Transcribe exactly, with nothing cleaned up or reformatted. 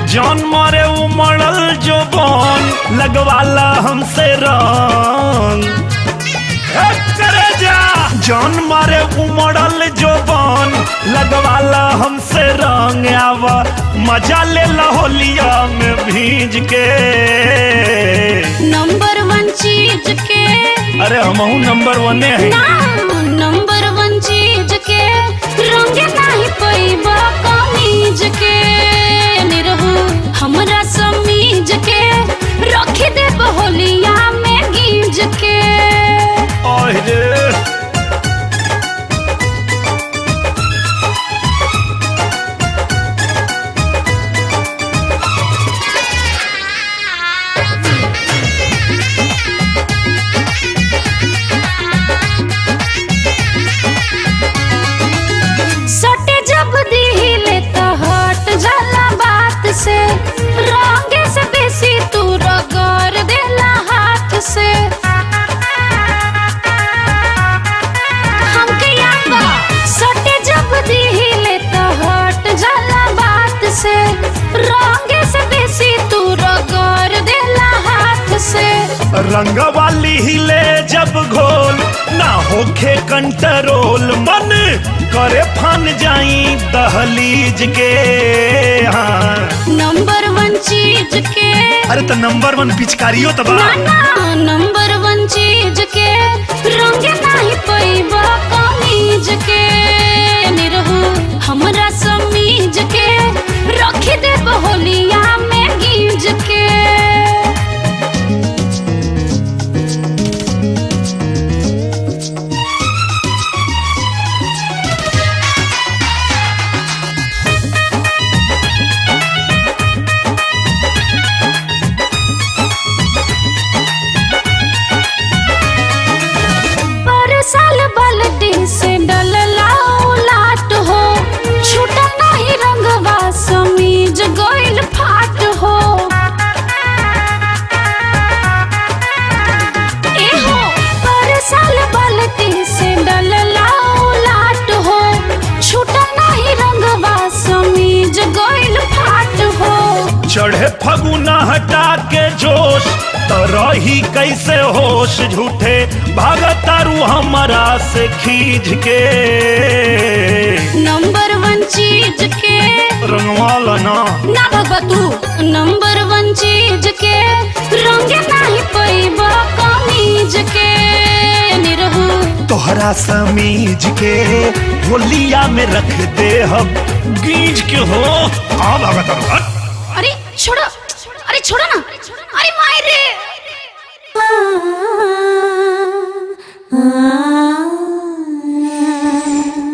जौन मारे उमड़ल जो बन लगवाला हमसे रंग करे जा। जौन मारे उमड़ल जो बन लगवाला हमसे रंग आवा मजा ले होलिया में भीज के। नंबर वन चीज के अरे हमहू नंबर वन है ना, नंबर वन चीज के रंग नहीं पैबा कमीज के। निरहू हमरा समीज के रख दे होलिया में गीज के। ओहे से रंग से बेसी तू रगड़ देला हाथ से। हमके याद बा सटे जब दिहिले तो हट जाला बात से। रंग से बेसी तू रगड़ देला हाथ से। रंग वाली हिले जब घोल ना होखे कंट्रोल मन करे फन जाई दहलीज के। हाँ नंबर वन चीज के अरे तो नंबर वन पिचकारियो तो बा ना ना, नंबर वन चीज के रंग नहीं पैबा कमीज के। निरहू हमरा समीज के रख दे होलिया में गीज के। साल बाल्टी से डलला उलाट हो छूटा नहीं रंगवा समीज गोइल फाट हो। ए हो पर साल बाल्टी से डलला उलाट हो छूटा नहीं रंगवा समीज गोइल फाट हो। चढ़े फगुना हटा के जोश तो रही कैसे होश झूठे भागतारू हमारा से खींच के। नंबर वन चीज के रंगवाला ना ना भगवा तू। नंबर वन चीज के रंग नहीं पैबा कमीज के। निरहू तोहरा समीज के होलिया में रख दे हम गीज के हो। आ भागतारू अरे छोड़ो, अरे छोड़ो ना, अरे माय रे।